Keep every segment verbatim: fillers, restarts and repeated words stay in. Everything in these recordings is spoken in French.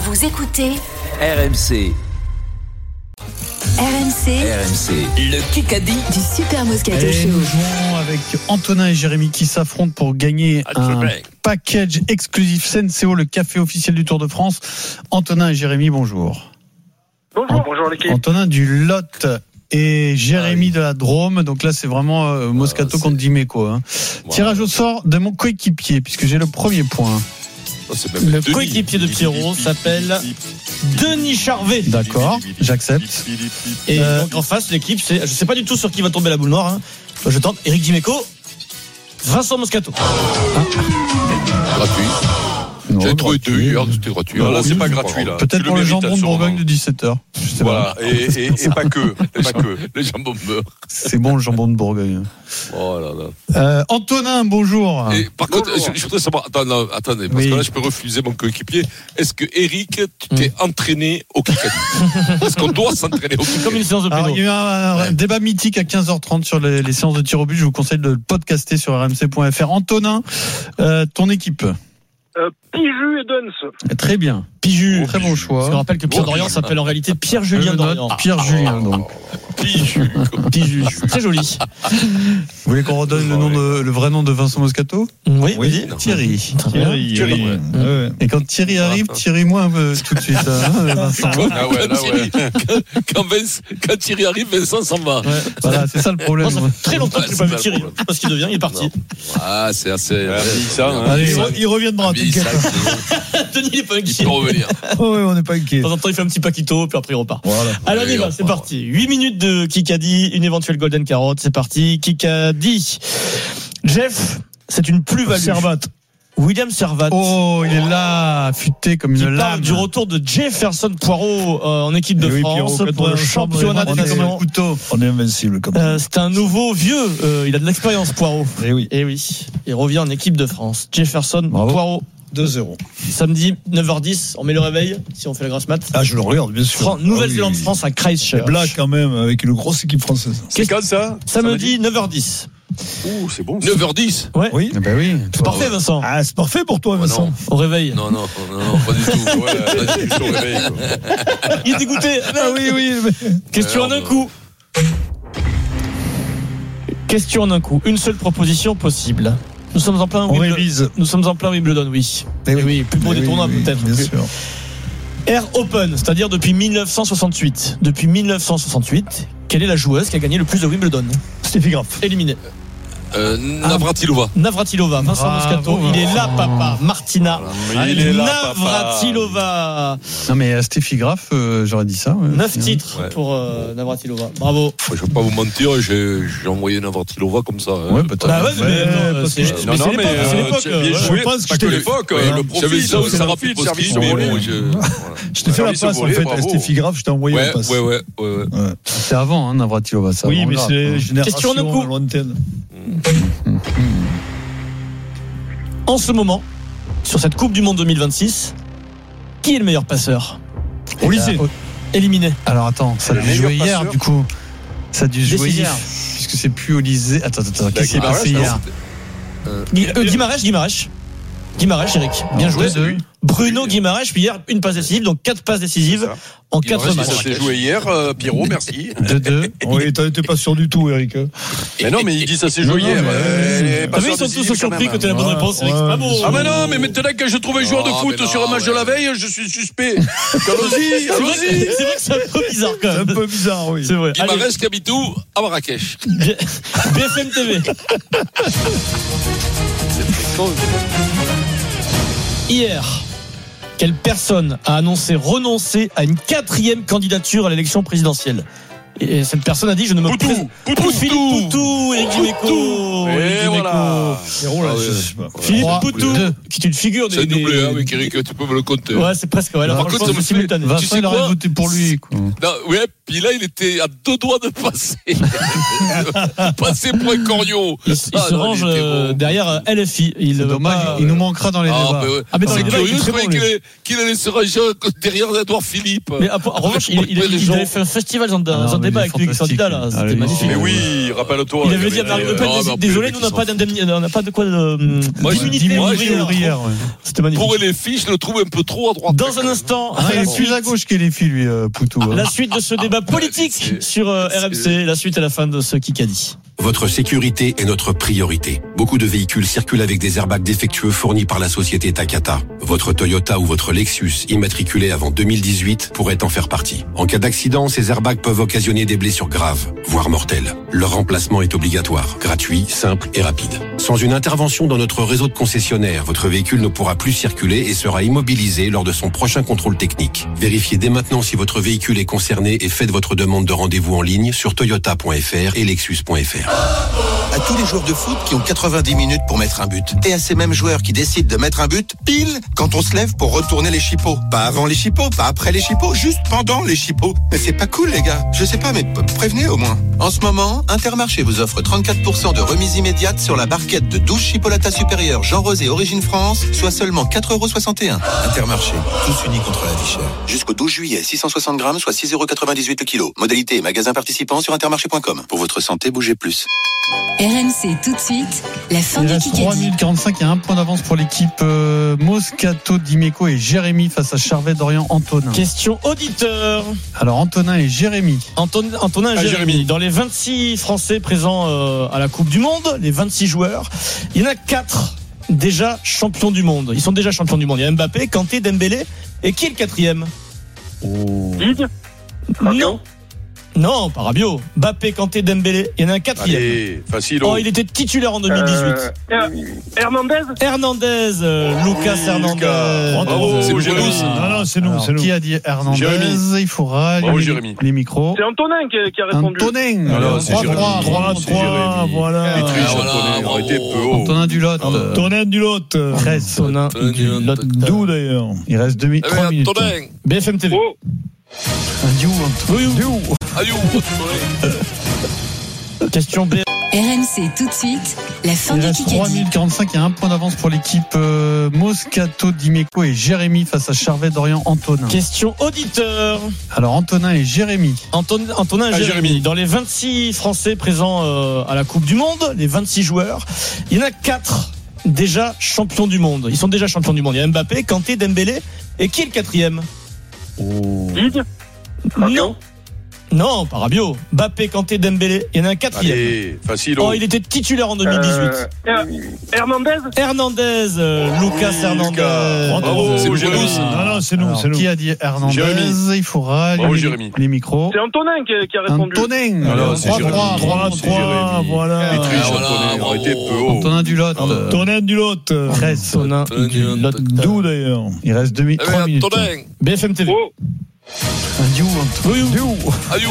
Vous écoutez R M C. R M C. R M C. Le Kikadi du Super Moscato Et Show. nous jouons avec Antonin et Jérémy qui s'affrontent pour gagner un package exclusif Senseo, le café officiel du Tour de France. Antonin et Jérémy, bonjour. Bonjour, An- bonjour l'équipe. Antonin du Lot et Jérémy ah oui. de la Drôme. Donc là, c'est vraiment euh, Moscato ah, contre Dimeco. Hein. Wow. Tirage au sort de mon coéquipier, puisque j'ai le premier point. Oh, le Denis. Coéquipier de Pierrot s'appelle Denis Charvet. D'accord, j'accepte. Et euh, donc en face, l'équipe, c'est, je sais pas du tout sur qui va tomber la boule noire. Hein. Je tente Éric Dimeco, Vincent Moscato. Ah. Gratuit. Non, j'ai trouvé deux hier, c'était gratuit. Non, là, c'est pas gratuit, là. Peut-être pour le jambon de Bourgogne de dix-sept heures. Voilà, et, et, et pas que. Et pas que. Les jambons beurre. C'est bon, le jambon de Bourgogne. Oh là là. Euh, Antonin, bonjour. Et par bonjour. contre, je, je voudrais savoir, attends, non, attendez, parce oui. que là, je peux refuser mon coéquipier. Est-ce que Eric, tu t'es mmh. entraîné au Kikadi? Est-ce qu'on doit s'entraîner au Kikadi? Comme une séance de pédo. Il y a eu un, un ouais. débat mythique à quinze heures trente sur les, les séances de tir au but. Je vous conseille de le podcaster sur r m c point f r. Antonin, euh, ton équipe? Euh, Piju et Duns. Très bien. Piju. Oh, très bon choix. Je me rappelle que Pierre Dorian s'appelle en réalité Pierre-Julien Dorian. Pierre ah. Julien, donc. Piju. Piju. Très joli. Vous voulez qu'on redonne le, nom de, le vrai nom de Vincent Moscato? Oui, oui. Thierry. Thierry. Thierry. Ouais. Ouais. Et quand Thierry arrive, Thierry-moi un peu tout de suite. Hein, Vincent. Quand, ah ouais, là, ouais. quand, quand, Vince, quand Thierry arrive, Vincent s'en va. Ouais. Voilà, c'est ça le problème. Non, ça fait très longtemps que je n'ai pas vu Thierry. Parce qu'il devient, il est parti. Non. Ah, c'est assez. Ah, ça, hein. Allez, il reviendra. Denis, il n'est pas inquiet. Il peut revenir. Oh, oui, on n'est pas inquiet. De temps en temps, il fait un petit paquito, puis après, il repart. Voilà. Alors, on y va, c'est parti. huit minutes de Kikadi, une éventuelle Golden Carotte. C'est parti. Kikadi. Jeff, c'est une plus-value. Servat. William Servat. Oh, il est là, futé comme une lame. Du retour de Jefferson Poirot euh, en équipe de oui, France Pierrot, pour le championnat des nations. On est invincible. Comme euh, c'est un nouveau vieux. Euh, il a de l'expérience, Poirot. Et oui. Et oui. Il revient en équipe de France. Jefferson Bravo. Poirot. deux zéro. Samedi, neuf heures dix, on met le réveil, si on fait la grasse mat. Ah, je le regarde, bien sûr. Fran- Nouvelle-Zélande-France ah, oui. à Christchurch. Blague quand même, avec une grosse équipe française. C'est quand ça? Samedi, neuf heures dix. Ouh, c'est bon. neuf heures dix. Ouais. Oui. Ben oui. C'est parfait, Vincent. Ah, c'est parfait pour toi, Vincent. Non. Au réveil. Non, non, non, non, pas du tout. Ouais, pas du tout au réveil. Quoi. Il est dégoûté. Ah oui, oui. Mais... Question en un coup. Question en un coup. Une seule proposition possible. Nous sommes en plein On Wimbledon. révise. Nous sommes en plein Wimbledon, oui. Et oui, oui, plus beau des oui, tournois oui, peut-être. Bien plus. sûr. Air Open, c'est-à-dire depuis dix-neuf cent soixante-huit. Depuis dix-neuf cent soixante-huit, quelle est la joueuse qui a gagné le plus de Wimbledon? Steffi Graf. Éliminée. Euh, Navratilova. Navratilova, Vincent Bravo. Moscato, il est là, papa. Martina. Ah, il est là, Navratilova. Non, mais euh, Steffi Graf, euh, j'aurais dit ça. Ouais. Neuf titres ouais. pour euh, Navratilova. Bravo. Je ne vais pas vous mentir, j'ai, j'ai envoyé Navratilova comme ça. Hein. Ouais, peut-être. Bah ouais, mais, ouais, non, parce c'est, que c'est, non, c'est non, l'époque. mais, C'est euh, l'époque. tu as bien euh, joué. Je pense Pas que que je l'époque, ouais, le profil. J'avais ça au Sarah profil, Piposki, service mais volé. bon, je... Je t'ai fait la Service passe, en volé, fait, à bravo. Steffi Graf, je t'ai envoyé Ouais, la passe. ouais, ouais, ouais, ouais. Ouais. C'est avant, hein, Navratilova, ça. Oui, mais grave, c'est hein. génération Question en un coup. lointaine. En ce moment, sur cette Coupe du Monde deux mille vingt-six, qui est le meilleur passeur? Au lycée. Éliminé. Alors attends, ça a Le dû jouer meilleur hier, passeur. du coup. Ça a dû jouer Décisif. hier. Puisque c'est plus au lycée. Attends, attends, attends. Qui s'est Guimaraes, passé non, hier? Gui- euh, Guimaraes, Guimaraes. Guimaraes, Eric. Bien joué. deux deux. Bruno Guimaraes, puis hier, une passe décisive, donc quatre passes décisives en quatre Guimaraes, matchs. Ça s'est joué hier, euh, Pierrot, merci. deux deux. Oui, t'es pas sûr du tout, Eric. Mais non, mais il dit ça s'est joué Non, hier. mais- Euh, les T'as vu, ils passeurs sont tous décisifs, surpris quand que t'aies la bonne Ouais, réponse, Eric. ouais. C'est pas beau. Ah mais non, mais maintenant que je trouve un joueur de Non, foot mais non, sur un match de ouais. la veille, je suis suspect. Allons-y, C'est vrai, allons-y. c'est vrai que c'est un peu bizarre quand C'est un même. peu bizarre, oui. C'est vrai. Allez, Guimarães qui habite où? À Marrakech. B F M T V. Hier, quelle personne a annoncé renoncer à une quatrième candidature à l'élection présidentielle? Et cette personne a dit: je ne me Poutou, présente. Poutou, Philippe Poutou, Éric Dimeco. Et Éric Dimeco. voilà. Héros, là, Ah ouais. je sais pas. Philippe Trois, Poutou, deux. qui est une figure des. C'est des- doublé, hein, avec Eric, tu peux me le compter. Ouais, c'est presque. Ouais, là, Par franchement, contre, ça me c'est simultané. Tu Vincent, sais il aurait quoi voté pour lui, quoi. Non, ouais, puis là, il était à deux doigts de passer. passer pour un corneau. Il, il Ah, se non, range il était euh, bon. derrière euh, L F I. Il C'est veut dommage, pas, il nous euh, manquera dans les Ah, débats. bah ouais. Ah, mais dans c'est les débats, il est curieux, je très croyais bon, qu'il lui. allait, qu'il allait se ranger derrière Edouard Philippe. Mais en revanche, il, il, il, il avait fait un festival dans Ah non, un mais débat il est avec lui, avec le candidat là. fantastique. C'était Ah, magnifique. Mais oui, rappelle-toi. Il avait dit à Marine Le Pen Ah, mais des, en des désolé, nous on n'a pas d'indemnité, on n'a pas de quoi de Moi, d'immunité moi, ouvrière. ouvrière, ouais. C'était magnifique. Pour les filles, je le trouve un peu trop à droite. Dans un instant, Ah, il la est plus suite, à gauche que les filles, lui, euh, Poutou. hein. la suite de ce débat politique c'est- sur euh, R M c'est- C, la suite à la fin de ce Kikadi. Votre sécurité est notre priorité. Beaucoup de véhicules circulent avec des airbags défectueux fournis par la société Takata. Votre Toyota ou votre Lexus, immatriculé avant deux mille dix-huit, pourrait en faire partie. En cas d'accident, ces airbags peuvent occasionner des blessures graves, voire mortelles. Leur remplacement est obligatoire, gratuit, simple et rapide. Sans une intervention dans notre réseau de concessionnaires, votre véhicule ne pourra plus circuler et sera immobilisé lors de son prochain contrôle technique. Vérifiez dès maintenant si votre véhicule est concerné et faites votre demande de rendez-vous en ligne sur toyota point f r et lexus point f r. À tous les joueurs de foot qui ont quatre-vingt-dix minutes pour mettre un but. Et à ces mêmes joueurs qui décident de mettre un but pile quand on se lève pour retourner les chipots. Pas avant les chipots, pas après les chipots, juste pendant les chipots. Mais c'est pas cool les gars. Je sais pas, mais p- prévenez au moins. En ce moment, Intermarché vous offre trente-quatre pour cent de remise immédiate sur la barquette de douze chipolatas supérieures Jean Rosé Origine France, soit seulement quatre euros soixante et un. Intermarché, tous unis contre la vie chère. Jusqu'au douze juillet, six cent soixante grammes, soit six euros quatre-vingt-dix-huit le kilo. Modalité et magasin participant sur intermarché point com. Pour votre santé, bougez plus. R M C tout de suite, la fin Il du reste trois Kikadi. minutes quarante-cinq, il y a un point d'avance pour l'équipe euh, Moscato, Dimeco et Jérémy face à Charvet, Dorian, Antonin. Question auditeur. Alors Antonin et Jérémy. Anton, Antonin et Ah, Jérémy. Jérémy. Dans les vingt-six Français présents euh, à la Coupe du Monde, les vingt-six joueurs, il y en a quatre déjà champions du monde. Ils sont déjà champions du monde. Il y a Mbappé, Kanté, Dembélé. Et qui est le quatrième? Didier Non. Non, pas Rabiot. Mbappé, Kanté, Dembélé. Il y en a un quatrième. Allez, facile. Oh, il était titulaire en deux mille dix-huit. Euh, Her- Hernandez Hernandez, euh, Lucas Hernandez. Bravo, C'est Jérémy. Non, non, c'est nous, Alors, c'est nous. qui a dit Hernandez? Jérémy. Il faudra Bravo, les, Jérémy. les micros. C'est Antonin qui, qui a répondu. Antonin. Non, non, Alors, c'est trois, Jérémy. trois, trois, C'est trois, Jérémy. voilà. Il triche, Ah, voilà, Antonin. bravo. Arrêtez peu haut. Antonin Dulotte. euh, Tonin du Lot. treize. Antonin du Lot. D'où d'ailleurs? Il reste deux minutes, Eh trois ben, minutes. Antonin. B F M T V. Oh, Un Diou, Antonin. Allez, Question B. R M C tout de suite, la fin Il du reste trois Kikadi. minutes quarante-cinq, il y a un point d'avance pour l'équipe euh, Moscato, Dimeco et Jérémy face à Charvet, Dorian, Antonin. Question auditeur. Alors Antonin et Jérémy. Anton, Antonin et Ah, Jérémy. Jérémy. Dans les vingt-six Français présents euh, à la Coupe du Monde, les vingt-six joueurs, il y en a quatre déjà champions du monde. Ils sont déjà champions du monde. Il y a Mbappé, Kanté, Dembélé. Et qui est le quatrième? Didier Non. Non, pas Rabiot. Mbappé, Kanté, Dembélé. Il y en a un quatrième. Allez, facile. Oh, il était titulaire en deux mille dix-huit. Euh, Her- Hernandez Hernandez, euh, Lucas Hernandez. Bravo, C'est Jérémy. Non, non, c'est nous, Alors, c'est nous. qui a dit Hernandez? Jérémy. Il faudra Bravo, les, Jérémy. les micros. C'est Antonin qui, qui a répondu. Antonin. Non, non, Alors, c'est trois, Jérémy. trois, trois, C'est trois, Jérémy. voilà. Il triche, Ah, voilà, Antonin. bravo. Arrêtez peu haut. Antonin Dulotte. Ah, euh, Tonin du Lot. treize. Antonin Antonin du du Lot. D'où d'ailleurs? Il reste deux minutes, Eh trois ben, minutes. Antonin. B F M T V. Oh, Un Diou, Antonin. Allez,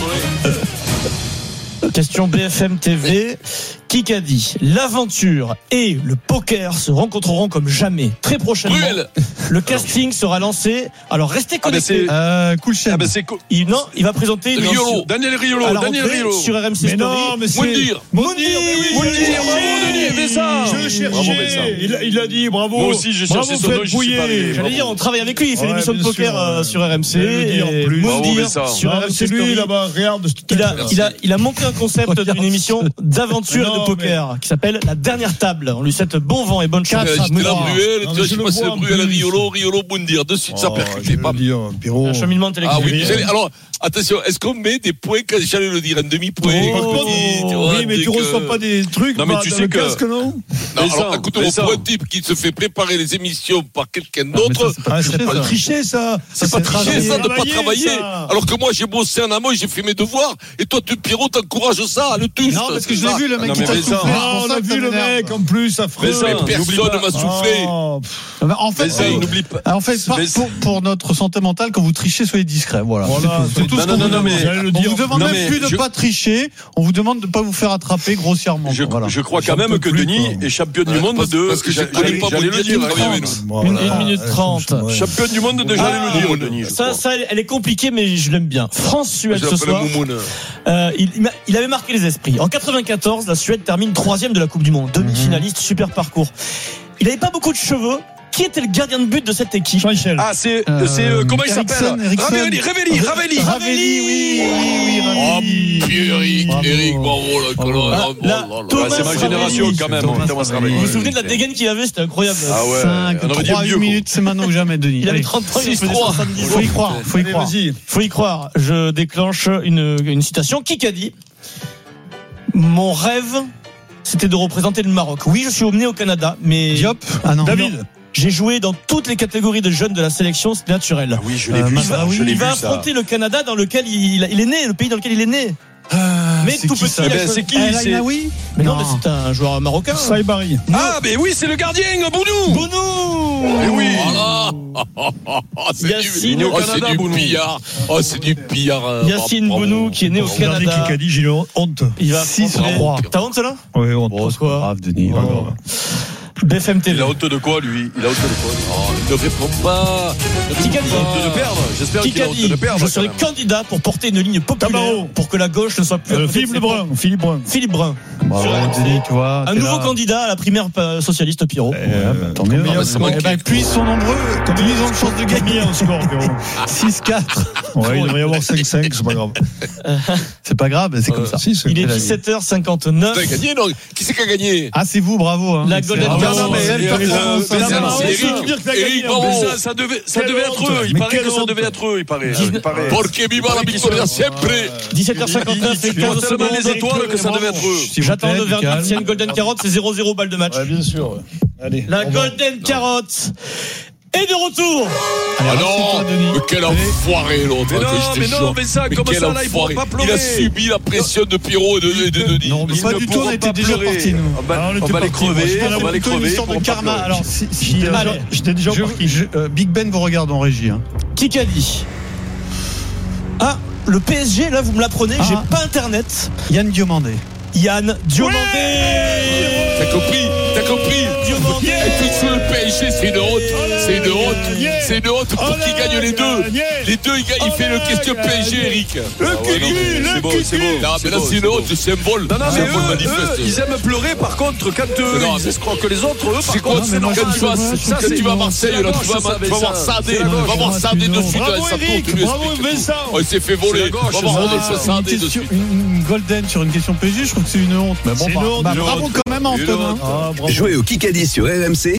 Question B F M T V. Qui qu'a dit l'aventure et le poker se rencontreront comme jamais très prochainement. Bruel. Le casting sera lancé. Alors restez Ah, ben connectés. c'est. Euh, Coulchen. Ah, ben c'est. co- il, non, il va présenter une Riolo. Daniel Riolo. à la Daniel rentrée Riolo. sur R M C Mais Story. non, mais c'est. Moundir. Moundir, mais oui, Moundir, je cherchais. bravo, Denis, fais ça. Je Bravo, cherchais. fais ça. Il, a- il a dit bravo. Moi aussi, j'ai Bravo, cherché son Fred nom, je suis Bouillet. pas allé. J'allais dire, on travaille avec lui. Il fait Ouais, l'émission de bien poker sûr, euh, ouais. sur R M C. Je le dis en et plus. Bravo, Moundir mais ça. sur Non, R M C c'est lui Story. là-bas, regarde. Il a, il, a, il a monté un concept d'une émission d'aventure et Non, de poker qui s'appelle La Dernière Table. On lui souhaite bon vent et bonne chance. J'étais là, moi. Bruel, Non, tu mais vois, je je le passais vois en Bruel, plus. Riolo, Riolo, Moundir. De suite, ça Oh, je percutait vais pas. le dire, Pierrot. Un cheminement Ah oui, télévisé. j'allais- alors, attention, est-ce qu'on met des points quand j'allais le dire, un demi-point? Par contre, petit, tu vois, oui, mais dès tu que- reçois pas des trucs Non, mais bah, tu dans sais le que- casque, non? Non, Vincent, alors, écoute, on Vincent. prend un type qui se fait préparer les émissions par quelqu'un Non, mais d'autre. ça, c'est pas Ah, tricher, c'est pas ça. tricher, ça. C'est pas tricher, ça, de pas travailler, travailler. ça. Alors que moi, j'ai bossé en amont, j'ai fait mes devoirs. Et toi, tu, Pierrot, t'encourages ça, le tuste. Non, parce que je c'est l'ai ça. vu, le mec Non, qui mais t'a Vincent. soufflé. Ah, c'est pour on ça a que vu ça le m'énerve. mec en plus affreux. Vincent, Mais n'oublie personne pas. m'a soufflé. Oh, Bah, En fait, Vincent, c'est- n'oublie pas. en fait, par- Vincent. pour, pour notre santé mentale, quand vous trichez, soyez discret. Voilà. Voilà, C'est tout c'est- ce Non, qu'on non, vous non, demande. mais- j'allais le On dire. vous demande Non, même mais plus de ne je- pas tricher. On vous demande de ne pas vous faire attraper grossièrement. Je, Voilà. je crois J'en quand même peux que plus, Denis quoi. est champion du Ouais, monde parce- de. parce que j'ai j'allais- connu pas j'allais mon le dire. Dieu, hein. avec nous. Voilà. Une- une minute Ouais, trente. ouais. Champion du monde de, j'allais Ah, le dire, Denis. je Ça, crois. ça, elle est compliquée, mais je l'aime bien. France-Suède Je ce l'appelle soir. Moumoune. Euh, il, il m'a- il avait marqué les esprits. En quatre-vingt-quatorze, la Suède termine troisième de la Coupe du Monde. Demi-finaliste, super parcours. Il n'avait pas beaucoup de cheveux. Qui était le gardien de but de cette équipe? Jean-Michel. Ah, c'est, Euh, c'est euh, comment il Eriksson, s'appelle Eriksson. Ravelli, Ravelli, Ravelli. Ravelli, oui, oui, oui, Oh, Ravelli. puis Eric, Bravo. Eric, bravo, là, Bravo. là, Ah, là, là, là, là, Thomas Ah, c'est ma Ravelli. génération quand même. Thomas Thomas Ravelli. Ravelli. Vous vous souvenez de la dégaine qu'il avait? C'était incroyable. Ah ouais. cinq, on aurait dit trois, mieux, huit quoi. minutes, c'est maintenant ou jamais, Denis. Il avait Allez. trente ans, il six faisait trois. soixante-dix. Faut y croire, faut y Allez, croire. vas-y. Faut y croire. Je déclenche une, une citation. Qui qu'a dit? Mon rêve, c'était de représenter le Maroc. Oui, je suis emmené au Canada, mais Diop. Ah non. David. j'ai joué dans toutes les catégories de jeunes de la sélection, c'est naturel. Ah oui, je l'ai Euh, vu. Mas- ça, ah oui, je l'ai Il vu va ça. affronter le Canada dans lequel il, il est né, le pays dans lequel il est né. Ah, Mais c'est tout qui, petit, ça il a Eh ben, choisi- c'est qui El c'est... Ainaoui Mais non, Non. mais c'est un joueur marocain. Saïbari. Ah, mais oui, c'est le gardien, Bounou. Bounou. Eh oui. Voilà. Ah, c'est Yacine du, au oh, Canada, c'est du Bounou. pillard. Oh, c'est du pillard. euh, Yacine bravo. Bounou qui est né au Regardez Canada. qui a dit, j'ai eu honte. Il va six affronter- trois. T'as honte là? Oui, honte. Bon, c'est pas grave, Denis. Oh. Voilà. B F M T V. Il a honte de quoi, lui Il a honte de quoi lui Oh, il ne répond pas. Qui qu'a Il a honte de perdre. J'espère Qui qu'il a qu'a honte dit de perdre. je quand serai même. candidat pour porter une ligne populaire Tabarot. pour que la gauche ne soit plus. à Euh, côté Philippe de ses Lebrun. Philippe Brun. Philippe Brun. Bravo, Sur R M C. Denis, tu vois. Un t'es nouveau là. candidat à la primaire euh, socialiste Pierrot. Ouais, bah, tant mieux. Ah, bah, c'est moi Eh qui- ben, plus ils sont nombreux, plus ils ont de chances de gagner. Combien en score, Pierrot? six quatre. Ouais, il devrait y avoir cinq cinq, c'est pas grave. C'est pas grave, c'est comme ça. Si, c'est Il est la vie. dix-sept heures cinquante-neuf. T'as gagné, non Qui c'est qui a gagné Ah, c'est vous, bravo. Hein. La Excellent. Golden Bravo. Carotte. Non, mais, Belle euh, performance, mais hein, ça, bravo. c'est Eric, Eric. dire que t'as Eric, gagné, en mais plus. ça, ça devait, ça Quelle devait être honte. eux. Il Mais paraît quelle que ça honte. devait être eux. Il paraît. dix-neuf Il paraît. Porque viva la victoria siempre. dix-sept heures cinquante-neuf et Il y a quinze tellement les secondes. étoiles que ça devait être eux. S'il vous J'attends plaît, le du verdict. calme. S'il y a une Golden Carotte, c'est zéro zéro balle de match. Ouais, bien sûr. ouais. Allez. La au revoir. Golden Carotte est de retour. Allez, Ah c'est non, toi, Denis. mais quel enfoiré l'autre. Mais non, que je mais te non, jure. mais ça, Mais comme quel ça, là, il pourra enfoiré. pas pleurer. Il a subi la pression de Pierrot et de, et de Denis. Non, mais Ils pas ne du tout, on pourront était pas déjà pleurer. partis, nous. On va, Ah, on on était va les partis. crever, C'était on va les plutôt une crever. histoire de pour pas karma. pleurer. Alors, si, si, J'étais euh, déjà- Allez. J'étais déjà je- parti. je- euh, Big Ben vous regarde en régie. Hein. Qui qu'a dit? Ah, le P S G, là, vous me l'apprenez, Ah. j'ai pas internet. Yann Diomandé. Yann Diomandé. T'as compris T'as compris Diomandé. Et tout sur le P S G, c'est une honte. C'est une honte. C'est une honte pour qu'ils gagnent les deux. Les deux, ils gagnent. Il fait le question P S G, Eric. Ah ouais, non, mais C'est beau, c'est beau. Non, mais là, beau, c'est une beau. honte. C'est un vol. Non, non, C'est mais un vol eux, manifeste. eux, ils aiment pleurer. Par contre, quand eux, Non, ils mais- escroquent que les autres, eux, par C'est quoi contre, c'est c'est quand normal. tu vas, Ça, quand c'est- tu vas à Marseille, c'est la là, tu gauche, vas, ça, tu vas voir ça. Sardé, C'est la tu gauche. vas voir c'est Sardé une de honte. suite dans Bravo, sa tour, Eric, tu lui bravo, expliques tout. Vincent. Oh, il s'est fait voler. C'est la gauche, Va voir ça. Sardé, Ah, ça, Sardé une, de question- suite. une- une golden sur une question P S G, je trouve que c'est une honte. Mais bon, C'est une bah, honte, bah, une bravo honte. quand même, Antonin. Ah, bravo. Jouez au Kikadi sur R M C